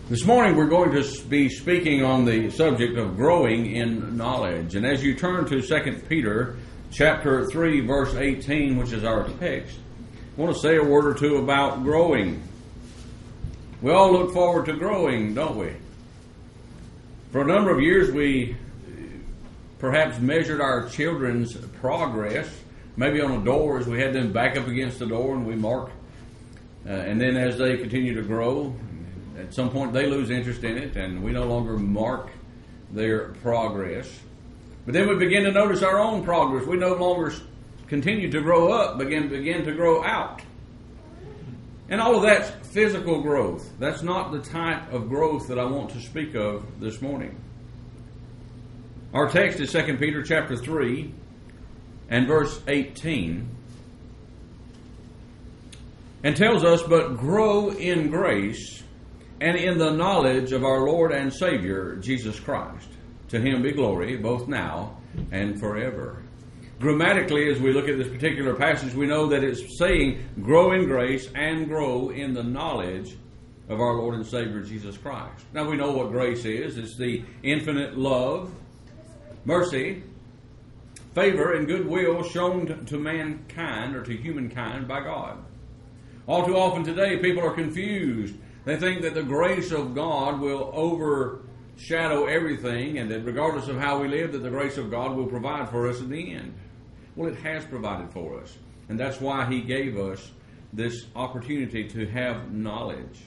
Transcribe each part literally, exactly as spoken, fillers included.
This morning we're going to be speaking on the subject of growing in knowledge. And as you turn to Second Peter chapter three, verse eighteen, which is our text, I want to say a word or two about growing. We all look forward to growing, don't we? For a number of years we perhaps measured our children's progress, maybe on a door as we had them back up against the door and we marked. Uh, and then as they continue to grow, at some point they lose interest in it and we no longer mark their progress. But then we begin to notice our own progress. We no longer continue to grow up, begin, begin to grow out. And all of that's physical growth. That's not the type of growth that I want to speak of this morning. Our text is Second Peter chapter three and verse eighteen. And tells us, but grow in grace and in the knowledge of our Lord and Savior, Jesus Christ. To Him be glory, both now and forever. Grammatically, as we look at this particular passage, we know that it's saying grow in grace and grow in the knowledge of our Lord and Savior, Jesus Christ. Now we know what grace is. It's the infinite love, mercy, favor, and goodwill shown to mankind or to humankind by God. All too often today, people are confused. They think that the grace of God will overshadow everything, and that regardless of how we live, that the grace of God will provide for us in the end. Well, it has provided for us, and that's why He gave us this opportunity to have knowledge.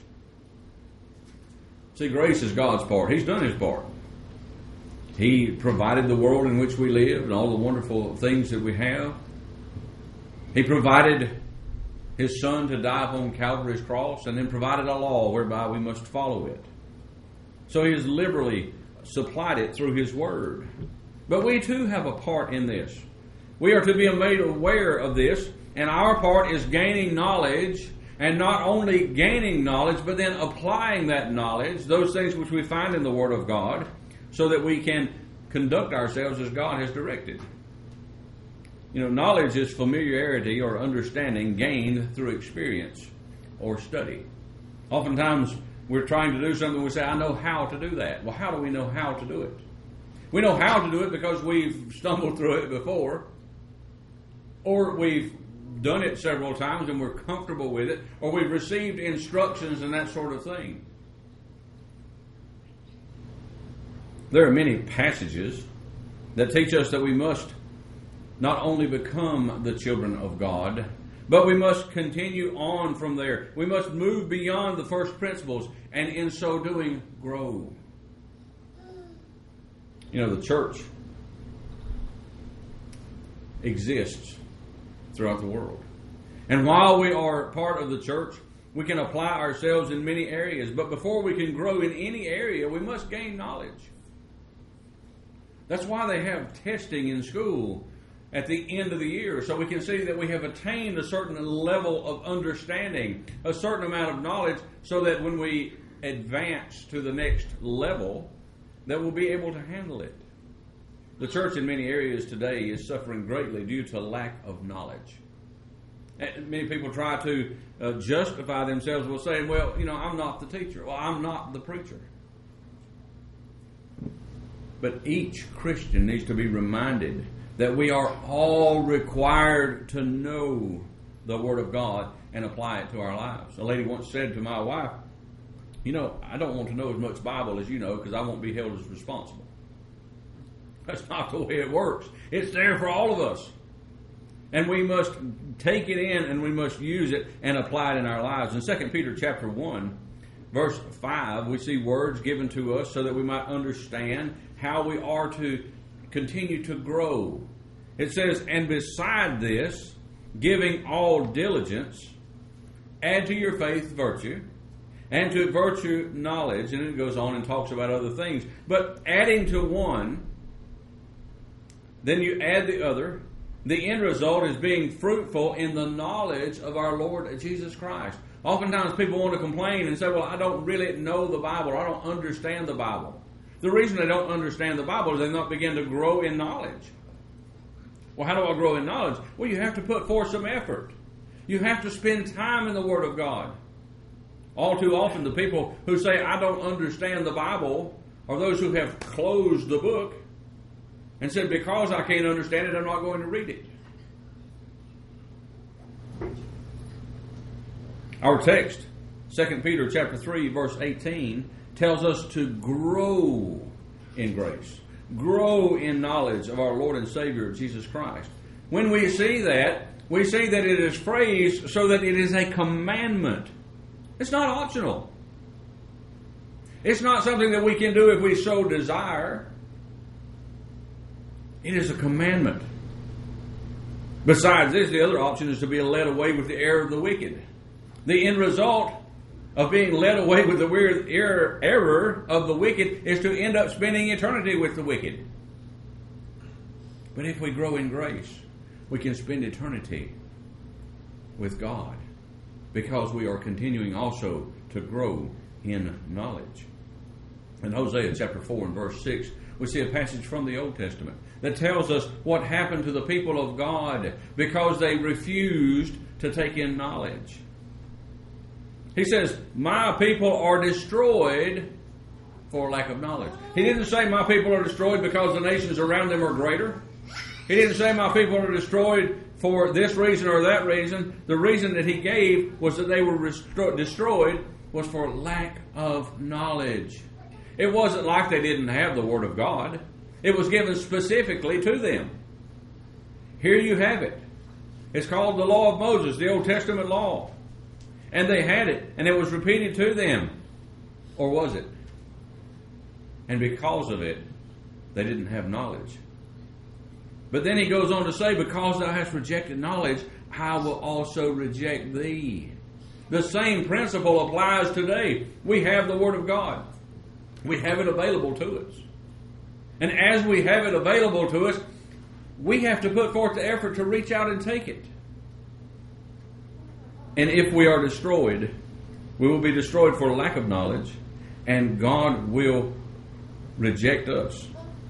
See, grace is God's part. He's done His part. He provided the world in which we live and all the wonderful things that we have. He provided His Son to die upon Calvary's cross, and then provided a law whereby we must follow it. So He has liberally supplied it through His Word. But we too have a part in this. We are to be made aware of this, and our part is gaining knowledge, and not only gaining knowledge, but then applying that knowledge, those things which we find in the Word of God, so that we can conduct ourselves as God has directed. You know, knowledge is familiarity or understanding gained through experience or study. Oftentimes, we're trying to do something, we say, I know how to do that. Well, how do we know how to do it? We know how to do it because we've stumbled through it before, or we've done it several times and we're comfortable with it, or we've received instructions and that sort of thing. There are many passages that teach us that we must not only become the children of God, but we must continue on from there. We must move beyond the first principles, and in so doing, grow. You know, the church exists throughout the world. And while we are part of the church, we can apply ourselves in many areas. But before we can grow in any area, we must gain knowledge. That's why they have testing in school at the end of the year, so we can see that we have attained a certain level of understanding, a certain amount of knowledge, so that when we advance to the next level, that we'll be able to handle it. The church in many areas today is suffering greatly due to lack of knowledge. And many people try to uh, justify themselves with saying, well, you know, I'm not the teacher. Well, I'm not the preacher. But each Christian needs to be reminded that we are all required to know the Word of God and apply it to our lives. A lady once said to my wife, you know, I don't want to know as much Bible as you know because I won't be held as responsible. That's not the way it works. It's there for all of us. And we must take it in and we must use it and apply it in our lives. In Second Peter chapter one, verse five, we see words given to us so that we might understand how we are to continue to grow. It says, and beside this, giving all diligence, add to your faith virtue, and to virtue knowledge, and it goes on and talks about other things. But adding to one, then you add the other. The end result is being fruitful in the knowledge of our Lord Jesus Christ. Oftentimes people want to complain and say, well, I don't really know the Bible, or I don't understand the Bible. The reason they don't understand the Bible is they not begin to grow in knowledge. Well, how do I grow in knowledge? Well, you have to put forth some effort. You have to spend time in the Word of God. All too often, the people who say, I don't understand the Bible, are those who have closed the book and said, because I can't understand it, I'm not going to read it. Our text, Second Peter chapter three, verse eighteen, tells us to grow in grace. Grow in knowledge of our Lord and Savior, Jesus Christ. When we see that, we see that it is phrased so that it is a commandment. It's not optional. It's not something that we can do if we so desire. It is a commandment. Besides this, the other option is to be led away with the error of the wicked. The end result of being led away with the weird error, error of the wicked is to end up spending eternity with the wicked. But if we grow in grace, we can spend eternity with God, because we are continuing also to grow in knowledge. In Hosea chapter four and verse six, we see a passage from the Old Testament that tells us what happened to the people of God because they refused to take in knowledge. He says, my people are destroyed for lack of knowledge. He didn't say my people are destroyed because the nations around them are greater. He didn't say my people are destroyed for this reason or that reason. The reason that he gave was that they were restro- destroyed was for lack of knowledge. It wasn't like they didn't have the Word of God. It was given specifically to them. Here you have it. It's called the Law of Moses, the Old Testament law. And they had it, and it was repeated to them. Or was it? And because of it, they didn't have knowledge. But then he goes on to say, because thou hast rejected knowledge, I will also reject thee. The same principle applies today. We have the Word of God. We have it available to us. And as we have it available to us, we have to put forth the effort to reach out and take it. And if we are destroyed, we will be destroyed for lack of knowledge, and God will reject us.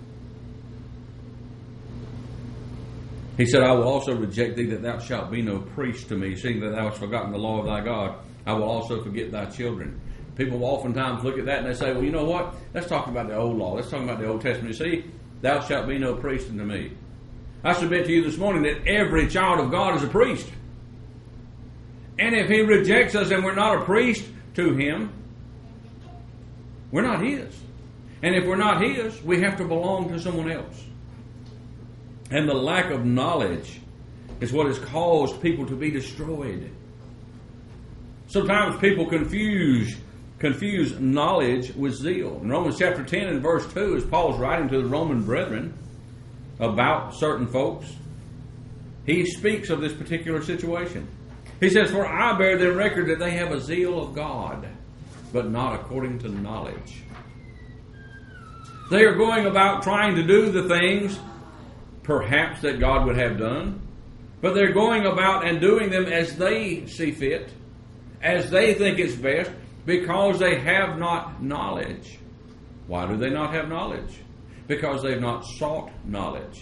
He said, I will also reject thee, that thou shalt be no priest to me, seeing that thou hast forgotten the law of thy God. I will also forget thy children. People oftentimes look at that and they say, well, you know what? Let's talk about the old law. Let's talk about the Old Testament. You see, thou shalt be no priest unto me. I submit to you this morning that every child of God is a priest. And if he rejects us and we're not a priest to him, we're not his. And if we're not his, we have to belong to someone else. And the lack of knowledge is what has caused people to be destroyed. Sometimes people confuse confuse knowledge with zeal. In Romans chapter ten and verse two, as Paul's writing to the Roman brethren about certain folks, he speaks of this particular situation. He says, for I bear them record that they have a zeal of God, but not according to knowledge. They are going about trying to do the things perhaps that God would have done, but they're going about and doing them as they see fit, as they think it's best, because they have not knowledge. Why do they not have knowledge? Because they've not sought knowledge.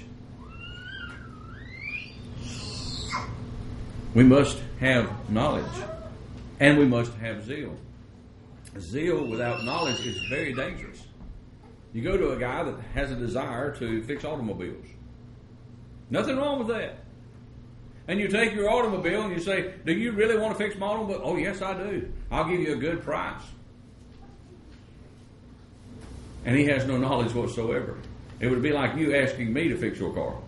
We must have knowledge, and we must have zeal. Zeal without knowledge is very dangerous. You go to a guy that has a desire to fix automobiles. Nothing wrong with that. And you take your automobile and you say, do you really want to fix my automobile? Oh, yes, I do. I'll give you a good price. And he has no knowledge whatsoever. It would be like you asking me to fix your car.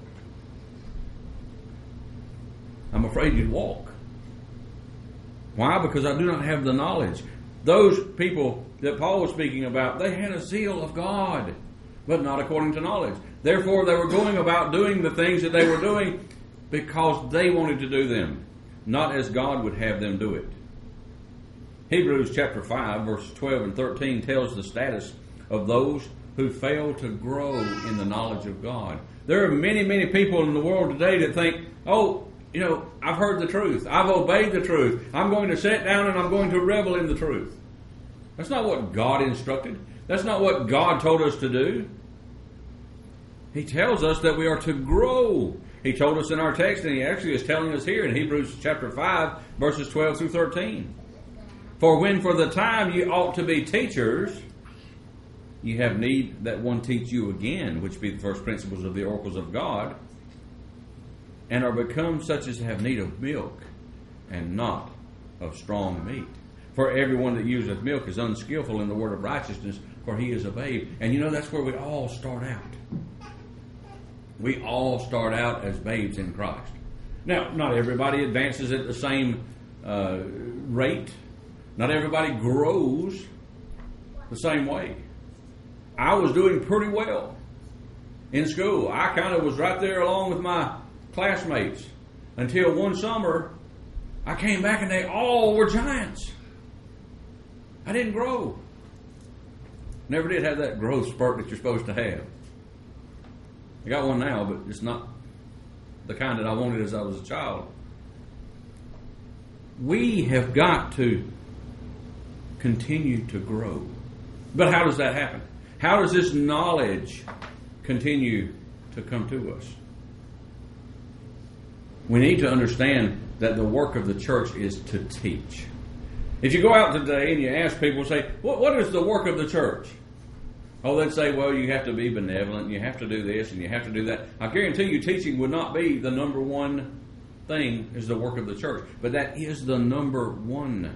I'm afraid you'd walk. Why? Because I do not have the knowledge. Those people that Paul was speaking about, they had a zeal of God, but not according to knowledge. Therefore, they were going about doing the things that they were doing because they wanted to do them, not as God would have them do it. Hebrews chapter five, verses twelve and thirteen tells the status of those who fail to grow in the knowledge of God. There are many, many people in the world today that think, oh, you know, I've heard the truth. I've obeyed the truth. I'm going to sit down and I'm going to revel in the truth. That's not what God instructed. That's not what God told us to do. He tells us that we are to grow. He told us in our text, and he actually is telling us here in Hebrews chapter five, verses twelve through thirteen. For when for the time you ought to be teachers, you have need that one teach you again, which be the first principles of the oracles of God, and are become such as have need of milk, and not of strong meat. For everyone that useth milk is unskillful in the word of righteousness, for he is a babe. And you know, that's where we all start out. We all start out as babes in Christ. Now, not everybody advances at the same uh, rate. Not everybody grows the same way. I was doing pretty well in school. I kind of was right there along with my classmates until one summer I came back and they all were giants. I didn't grow. Never did have that growth spurt that you're supposed to have. I got one now, but it's not the kind that I wanted as I was a child. We have got to continue to grow. But how does that happen? How does this knowledge continue to come to us? We need to understand that the work of the church is to teach. If you go out today and you ask people, say, what, what is the work of the church? Oh, they'd say, well, you have to be benevolent, and you have to do this, and you have to do that. I guarantee you teaching would not be the number one thing is the work of the church. But that is the number one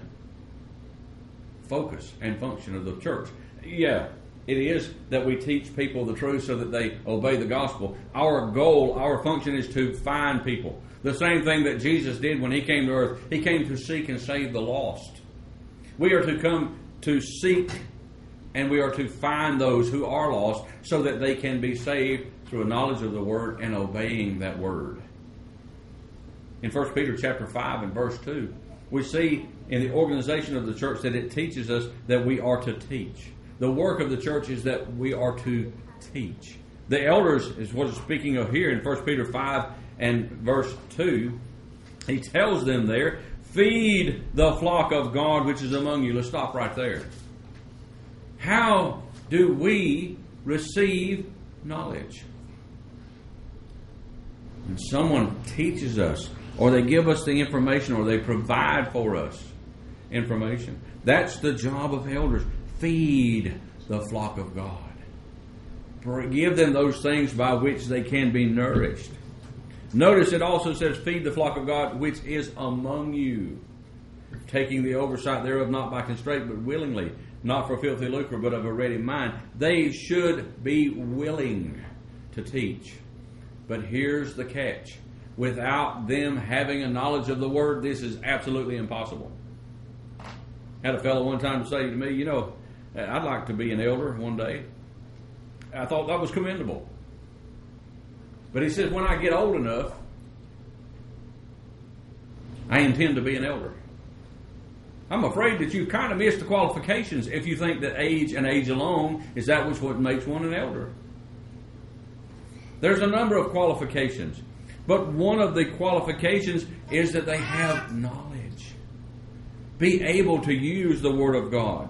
focus and function of the church. Yeah, it is that we teach people the truth so that they obey the gospel. Our goal, our function is to find people. The same thing that Jesus did when he came to earth. He came to seek and save the lost. We are to come to seek and we are to find those who are lost so that they can be saved through a knowledge of the word and obeying that word. In First Peter chapter five and verse two, we see in the organization of the church that it teaches us that we are to teach. The work of the church is that we are to teach. The elders is what it's speaking of here in First Peter five and verse two. He tells them there, feed the flock of God which is among you. Let's stop right there. How do we receive knowledge? When someone teaches us, or they give us the information, or they provide for us information. That's the job of elders. Feed the flock of God. Give them those things by which they can be nourished. Notice it also says, feed the flock of God which is among you, taking the oversight thereof not by constraint but willingly, not for filthy lucre but of a ready mind. They should be willing to teach. But here's the catch. Without them having a knowledge of the word, this is absolutely impossible. I had a fellow one time say to me, you know, I'd like to be an elder one day. I thought that was commendable. But he says, when I get old enough, I intend to be an elder. I'm afraid that you've kind of missed the qualifications if you think that age and age alone is that which what makes one an elder. There's a number of qualifications. But one of the qualifications is that they have knowledge. Be able to use the Word of God.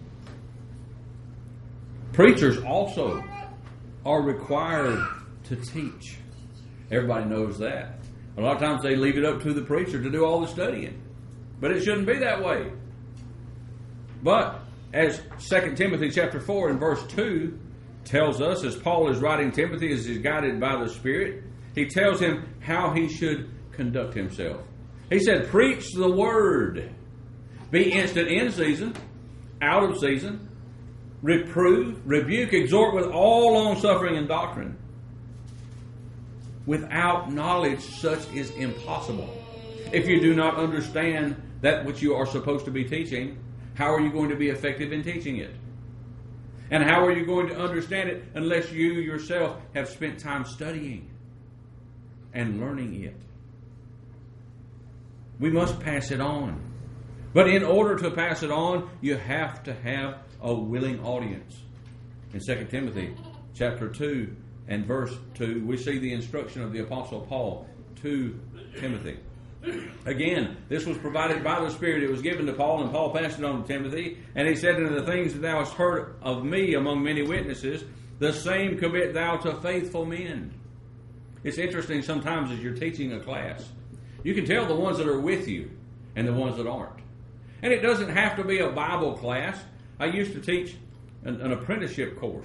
Preachers also are required to teach. Everybody knows that. A lot of times they leave it up to the preacher to do all the studying. But it shouldn't be that way. But as Second Timothy chapter four and verse two tells us, as Paul is writing Timothy as he's guided by the Spirit, he tells him how he should conduct himself. He said, preach the word. Be instant in season, out of season. Reprove, rebuke, exhort with all longsuffering and doctrine. Without knowledge, such is impossible. If you do not understand that which you are supposed to be teaching, how are you going to be effective in teaching it? And how are you going to understand it unless you yourself have spent time studying and learning it? We must pass it on. But in order to pass it on, you have to have a willing audience. In Second Timothy chapter two and verse two, we see the instruction of the Apostle Paul to Timothy. Again, this was provided by the Spirit. It was given to Paul, and Paul passed it on to Timothy. And he said, "Unto the things that thou hast heard of me among many witnesses, the same commit thou to faithful men." It's interesting sometimes as you're teaching a class, you can tell the ones that are with you and the ones that aren't. And it doesn't have to be a Bible class. I used to teach an, an apprenticeship course.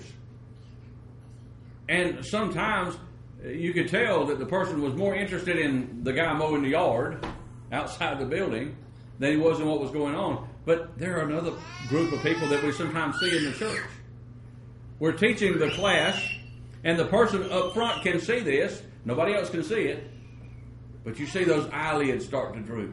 And sometimes you could tell that the person was more interested in the guy mowing the yard outside the building than he was in what was going on. But there are another group of people that we sometimes see in the church. We're teaching the class, and the person up front can see this. Nobody else can see it. But you see those eyelids start to droop.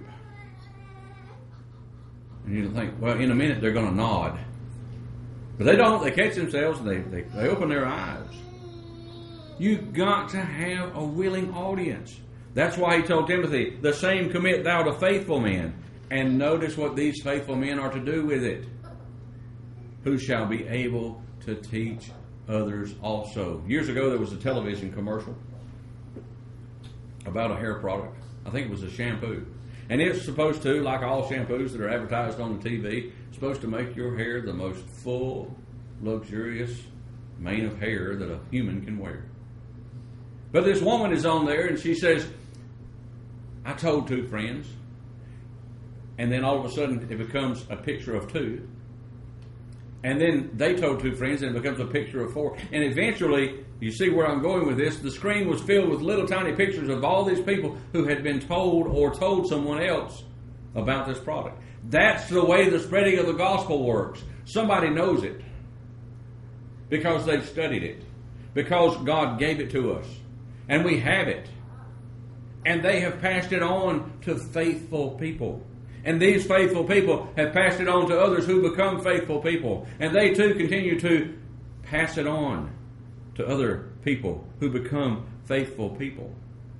And you think, well, in a minute they're going to nod. But they don't. They catch themselves and they, they, they open their eyes. You've got to have a willing audience. That's why he told Timothy, the same commit thou to faithful men. And notice what these faithful men are to do with it. Who shall be able to teach others also. Years ago there was a television commercial about a hair product. I think it was a shampoo. And it's supposed to, like all shampoos that are advertised on the T V, supposed to make your hair the most full, luxurious mane of hair that a human can wear. But this woman is on there and she says, I told two friends. And then all of a sudden it becomes a picture of two. And then they told two friends and it becomes a picture of four. And eventually, you see where I'm going with this, the screen was filled with little tiny pictures of all these people who had been told or told someone else about this product. That's the way the spreading of the gospel works. Somebody knows it because they've studied it, because God gave it to us, and we have it. And they have passed it on to faithful people. And these faithful people have passed it on to others who become faithful people. And they too continue to pass it on to other people who become faithful people.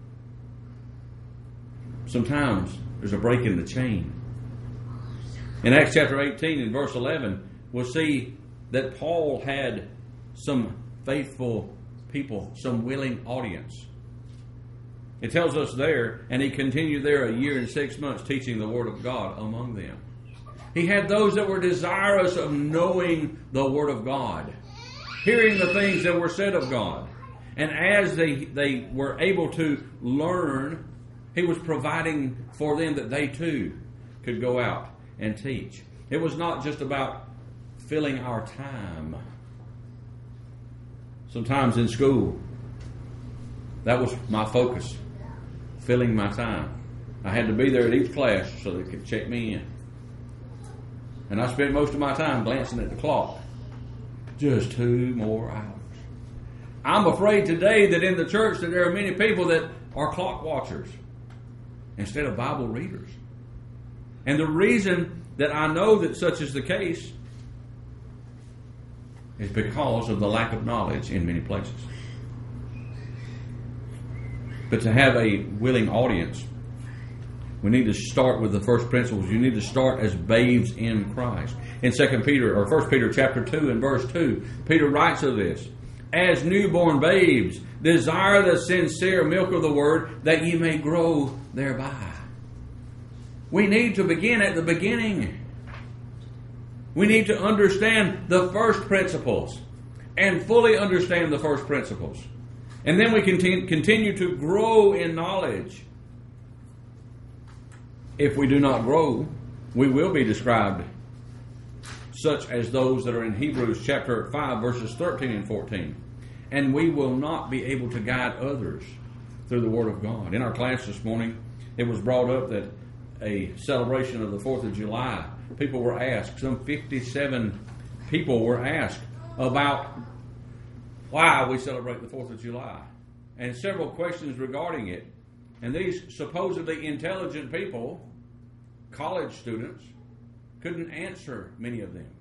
Sometimes there's a break in the chain. In Acts chapter eighteen and verse eleven, we'll see that Paul had some faithful people, some willing audience. It tells us there, and he continued there a year and six months teaching the Word of God among them. He had those that were desirous of knowing the Word of God, hearing the things that were said of God. And as they, they were able to learn, he was providing for them that they too could go out and teach. It was not just about filling our time. Sometimes in school, that was my focus. Filling my time. I had to be there at each class so they could check me in. And I spent most of my time glancing at the clock. Just two more hours. I'm afraid today that in the church that there are many people that are clock watchers instead of Bible readers. And the reason that I know that such is the case is because of the lack of knowledge in many places. But to have a willing audience, we need to start with the first principles. You need to start as babes in Christ. In Second Peter or First Peter chapter two and verse two, Peter writes of this: as newborn babes, desire the sincere milk of the word, that ye may grow thereby. We need to begin at the beginning. We need to understand the first principles and fully understand the first principles. And then we continue, continue to grow in knowledge. If we do not grow, we will be described such as those that are in Hebrews chapter five, verses thirteen and fourteen. And we will not be able to guide others through the Word of God. In our class this morning, it was brought up that a celebration of the fourth of July, people were asked, some fifty-seven people were asked about why we celebrate the fourth of July, and several questions regarding it. And these supposedly intelligent people, college students, couldn't answer many of them.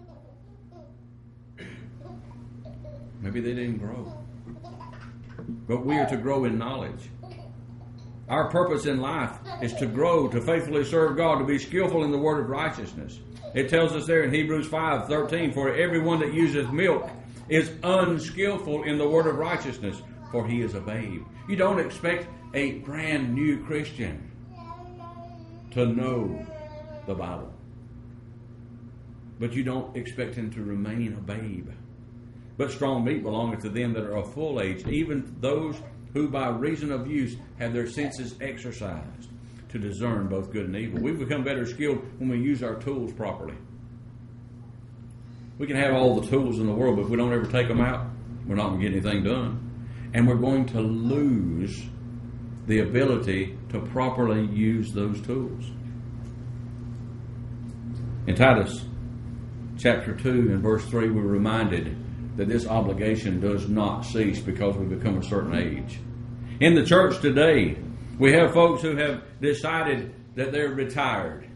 Maybe they didn't grow. But we are to grow in knowledge. Our purpose in life is to grow, to faithfully serve God, to be skillful in the word of righteousness. It tells us there in Hebrews five thirteen, for everyone that useth milk is unskillful in the word of righteousness, for he is a babe. You don't expect a brand new Christian to know the Bible. But you don't expect him to remain a babe. But strong meat belongeth to them that are of full age, even those who by reason of use have their senses exercised. to discern both good and evil. We become better skilled when we use our tools properly. We can have all the tools in the world, but if we don't ever take them out, we're not going to get anything done. And we're going to lose the ability to properly use those tools. In Titus chapter two and verse three, we're reminded that this obligation does not cease because we become a certain age. In the church today, we have folks who have decided that they're retired.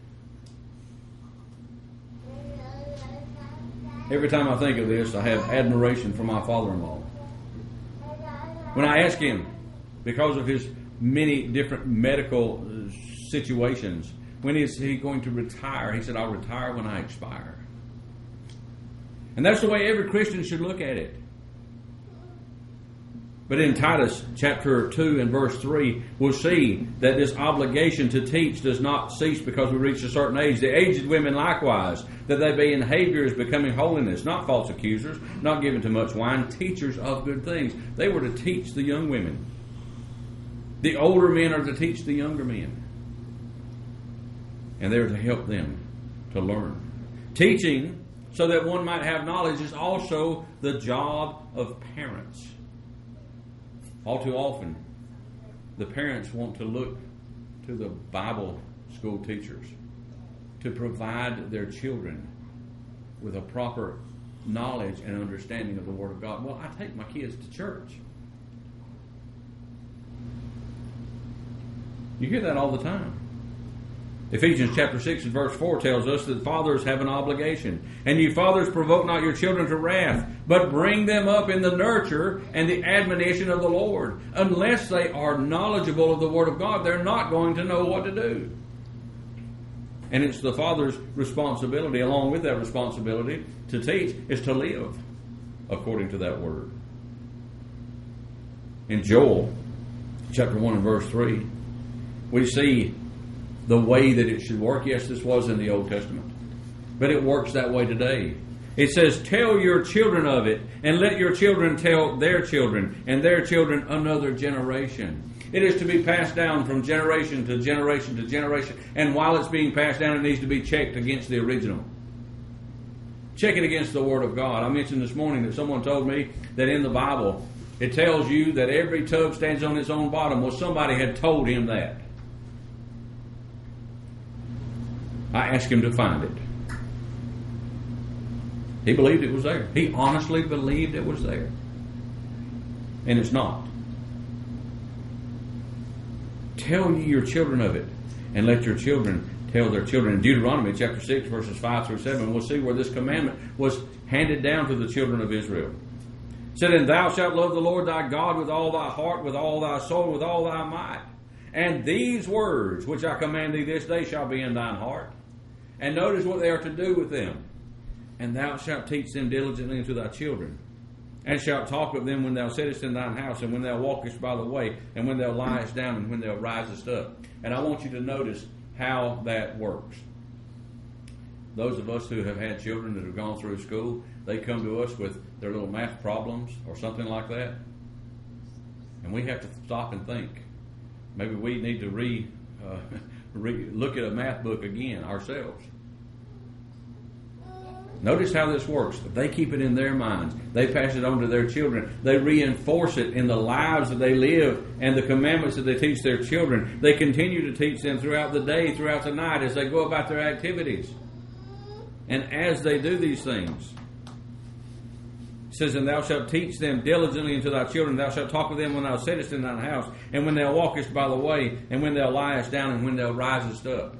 Every time I think of this, I have admiration for my father-in-law. When I ask him, because of his many different medical situations, when is he going to retire? He said, I'll retire when I expire. And that's the way every Christian should look at it. But in Titus chapter two and verse three, we'll see that this obligation to teach does not cease because we reach a certain age. The aged women likewise, that they be in behaviors becoming holiness, not false accusers, not given to much wine, teachers of good things. They were to teach the young women. The older men are to teach the younger men. And they're to help them to learn. Teaching so that one might have knowledge is also the job of parents. All too often, the parents want to look to the Bible school teachers to provide their children with a proper knowledge and understanding of the Word of God. Well, I take my kids to church. You hear that all the time. Ephesians chapter six and verse four tells us that fathers have an obligation. And you fathers, provoke not your children to wrath, but bring them up in the nurture and the admonition of the Lord. Unless they are knowledgeable of the Word of God, they're not going to know what to do. And it's the father's responsibility, along with that responsibility to teach, is to live according to that Word. In Joel chapter one and verse three, we see the way that it should work. Yes, this was in the Old Testament, but it works that way today. It says, tell your children of it, and let your children tell their children, and their children another generation. It is to be passed down from generation to generation to generation, and while it's being passed down, it needs to be checked against the original. Check it against the Word of God. I mentioned this morning that someone told me that in the Bible, it tells you that every tub stands on its own bottom. Well, somebody had told him that. I asked him to find it. He believed it was there. He honestly believed it was there. And it's not. Tell ye your children of it, and let your children tell their children. In Deuteronomy chapter six, verses five through seven, we'll see where this commandment was handed down to the children of Israel. It said, and thou shalt love the Lord thy God with all thy heart, with all thy soul, with all thy might. And these words which I command thee this day shall be in thine heart. And notice what they are to do with them. And thou shalt teach them diligently unto thy children, and shalt talk of them when thou sittest in thine house, and when thou walkest by the way, and when thou liest down, and when thou risest up. And I want you to notice how that works. Those of us who have had children that have gone through school, they come to us with their little math problems or something like that. And we have to stop and think. Maybe we need to re, uh, re look at a math book again ourselves. Notice how this works. They keep it in their minds. They pass it on to their children. They reinforce it in the lives that they live and the commandments that they teach their children. They continue to teach them throughout the day, throughout the night, as they go about their activities. And as they do these things, it says, and thou shalt teach them diligently unto thy children. Thou shalt talk with them when thou sittest in thine house, and when thou walkest by the way, and when thou liest down, and when thou risest up.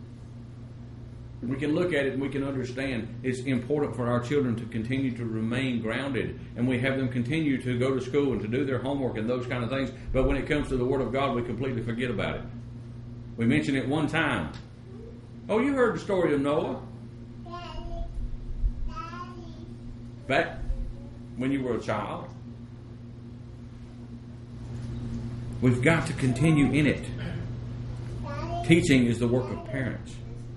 We can look at it and we can understand it's important for our children to continue to remain grounded, and we have them continue to go to school and to do their homework and those kind of things. But when it comes to the Word of God, we completely forget about it. We mention it one time. Oh, you heard the story of Noah? Back when you were a child. We've got to continue in it. Teaching is the work of parents.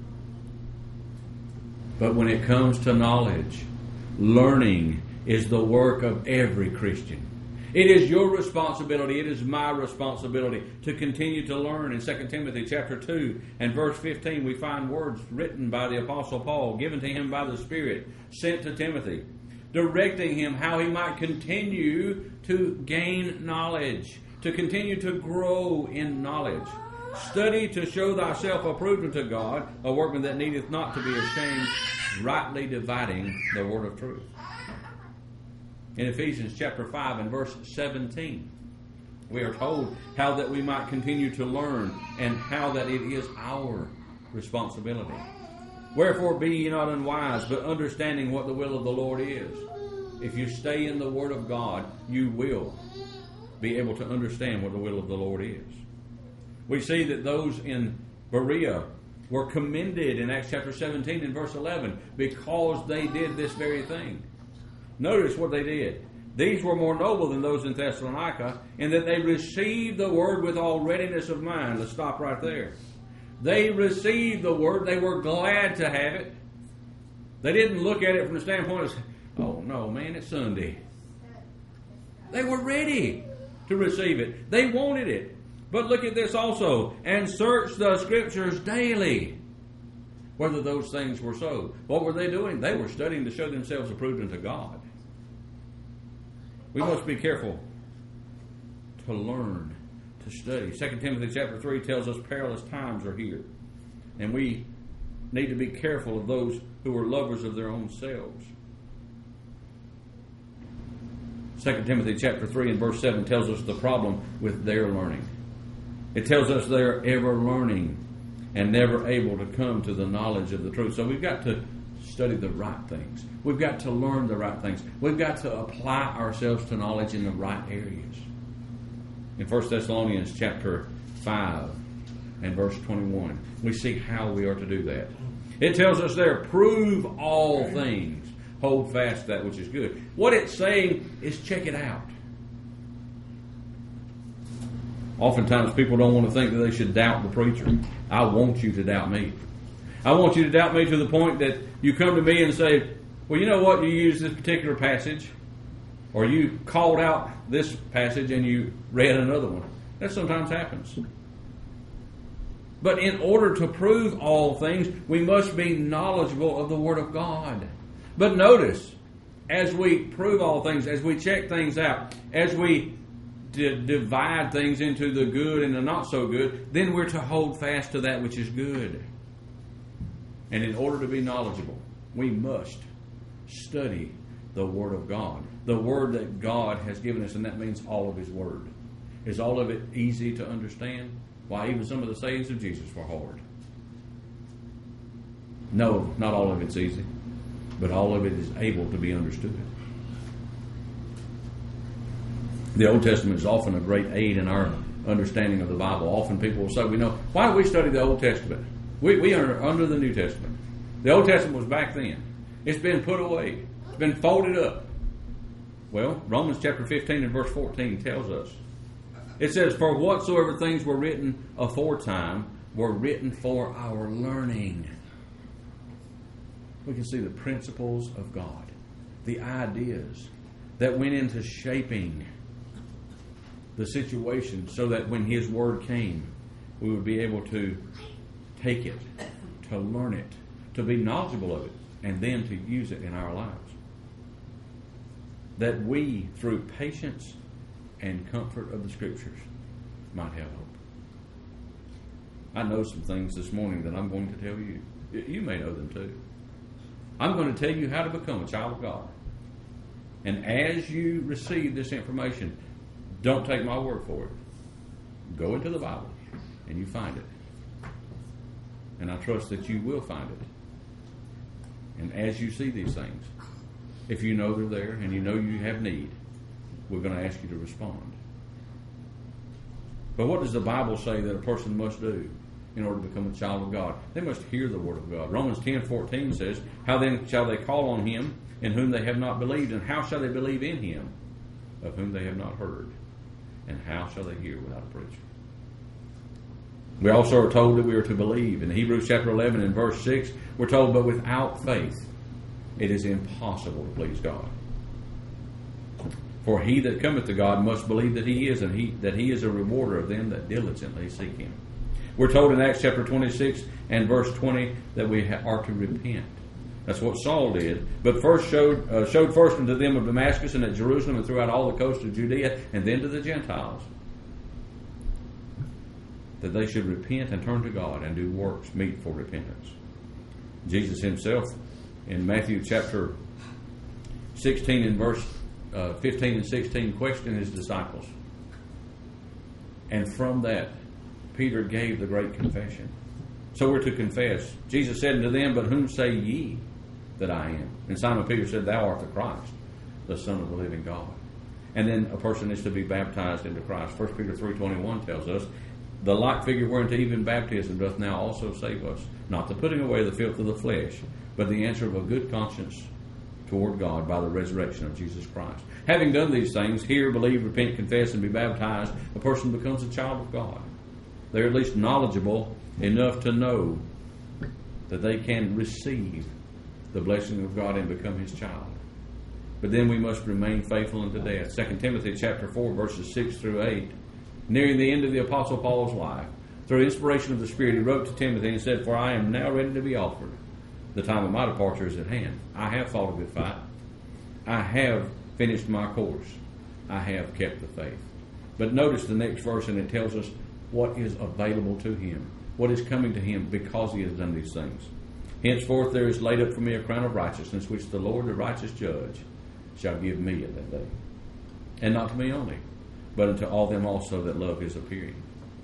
But when it comes to knowledge, learning is the work of every Christian. It is your responsibility, it is my responsibility to continue to learn. In Second Timothy chapter two and verse fifteen, we find words written by the Apostle Paul, given to him by the Spirit, sent to Timothy, directing him how he might continue to gain knowledge, to continue to grow in knowledge. Study to show thyself approved unto God, a workman that needeth not to be ashamed, rightly dividing the word of truth. In Ephesians chapter five and verse seventeen, we are told how that we might continue to learn and how that it is our responsibility. Wherefore be ye not unwise, but understanding what the will of the Lord is. If you stay in the Word of God, you will be able to understand what the will of the Lord is. We see that those in Berea were commended in Acts chapter seventeen and verse eleven because they did this very thing. Notice what they did. These were more noble than those in Thessalonica in that they received the word with all readiness of mind. Let's stop right there. They received the word. They were glad to have it. They didn't look at it from the standpoint of, oh no, man, it's Sunday. They were ready to receive it. They wanted it. But look at this also. And search the Scriptures daily, whether those things were so. What were they doing? They were studying to show themselves approved unto God. We must be careful to learn, to study. Second Timothy chapter three tells us perilous times are here. And we need to be careful of those who are lovers of their own selves. Second Timothy chapter three and verse seven tells us the problem with their learning. It tells us they're ever learning and never able to come to the knowledge of the truth. So we've got to study the right things. We've got to learn the right things. We've got to apply ourselves to knowledge in the right areas. In First Thessalonians chapter five and verse twenty-one, we see how we are to do that. It tells us there, prove all things, hold fast that which is good. What it's saying is check it out. Oftentimes people don't want to think that they should doubt the preacher. I want you to doubt me. I want you to doubt me to the point that you come to me and say, well, you know what, you used this particular passage, or you called out this passage and you read another one. That sometimes happens. But in order to prove all things, we must be knowledgeable of the Word of God. But notice, as we prove all things, as we check things out, as we d- divide things into the good and the not so good, then we're to hold fast to that which is good. And in order to be knowledgeable, we must study the Word of God. The Word that God has given us, and that means all of His Word. Is all of it easy to understand? Why, even some of the sayings of Jesus were hard. No, not all of it's easy, but all of it is able to be understood. The Old Testament is often a great aid in our understanding of the Bible. Often people will say, we know, why do we study the Old Testament? We, we are under the New Testament. The Old Testament was back then. It's been put away. It's been folded up. Well, Romans chapter fifteen and verse fourteen tells us. It says, for whatsoever things were written aforetime were written for our learning. We can see the principles of God, the ideas that went into shaping the situation so that when His Word came, we would be able to take it, to learn it, to be knowledgeable of it, and then to use it in our lives. That we, through patience and comfort of the Scriptures, might have hope. I know some things this morning that I'm going to tell you. You may know them too. I'm going to tell you how to become a child of God. And as you receive this information, don't take my word for it. Go into the Bible and you find it. And I trust that you will find it. And as you see these things, if you know they're there and you know you have need, we're going to ask you to respond. But what does the Bible say that a person must do in order to become a child of God? They must hear the Word of God. Romans ten fourteen says, how then shall they call on Him in whom they have not believed? And how shall they believe in Him of whom they have not heard? And how shall they hear without a preacher? We also are told that we are to believe. In Hebrews chapter eleven and verse six, we're told, but without faith, it is impossible to please God. For he that cometh to God must believe that he is, and he that he is a rewarder of them that diligently seek him. We're told in Acts chapter twenty-six and verse twenty that we are to repent. That's what Saul did. But first showed uh, showed first unto them of Damascus and at Jerusalem and throughout all the coast of Judea, and then to the Gentiles, that they should repent and turn to God and do works meet for repentance. Jesus himself in Matthew chapter sixteen and verse uh, fifteen and sixteen questioned his disciples. And from that, Peter gave the great confession. So we're to confess. Jesus said unto them, But whom say ye that I am? And Simon Peter said, Thou art the Christ, the Son of the living God. And then a person is to be baptized into Christ. First Peter three twenty-one tells us, The like figure whereunto even baptism doth now also save us, not the putting away the filth of the flesh, but the answer of a good conscience toward God by the resurrection of Jesus Christ. Having done these things, hear, believe, repent, confess, and be baptized, a person becomes a child of God. They're at least knowledgeable enough to know that they can receive the blessing of God and become his child. But then we must remain faithful unto death. Second Timothy chapter four, verses six through eight. Nearing the end of the Apostle Paul's life, through inspiration of the Spirit, he wrote to Timothy and said, For I am now ready to be offered. The time of my departure is at hand. I have fought a good fight. I have finished my course. I have kept the faith. But notice the next verse, and it tells us what is available to him, what is coming to him because he has done these things. Henceforth there is laid up for me a crown of righteousness, which the Lord, the righteous judge, shall give me at that day. And not to me only, but unto all them also that love his appearing.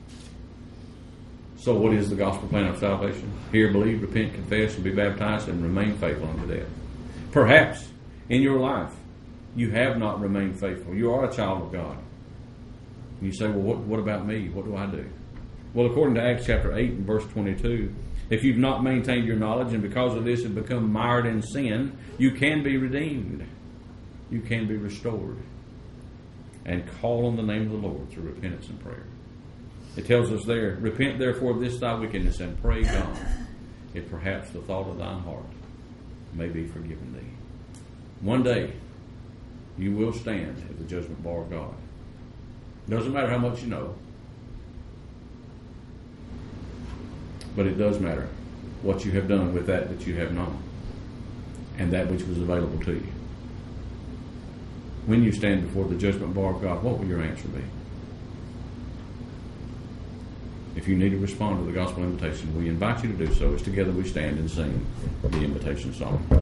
So what is the gospel plan of salvation? Hear, believe, repent, confess, and be baptized, and remain faithful unto death. Perhaps in your life you have not remained faithful. You are a child of God. And you say, well, what, what about me? What do I do? Well, according to Acts chapter eight and verse twenty-two, if you've not maintained your knowledge and because of this have become mired in sin, you can be redeemed. You can be restored. And call on the name of the Lord through repentance and prayer. It tells us there, Repent therefore of this thy wickedness and pray God, if perhaps the thought of thine heart may be forgiven thee. One day, you will stand at the judgment bar of God. Doesn't matter how much you know, but it does matter what you have done with that that you have known and that which was available to you. When you stand before the judgment bar of God, what will your answer be? If you need to respond to the gospel invitation, we invite you to do so as together we stand and sing the invitation song.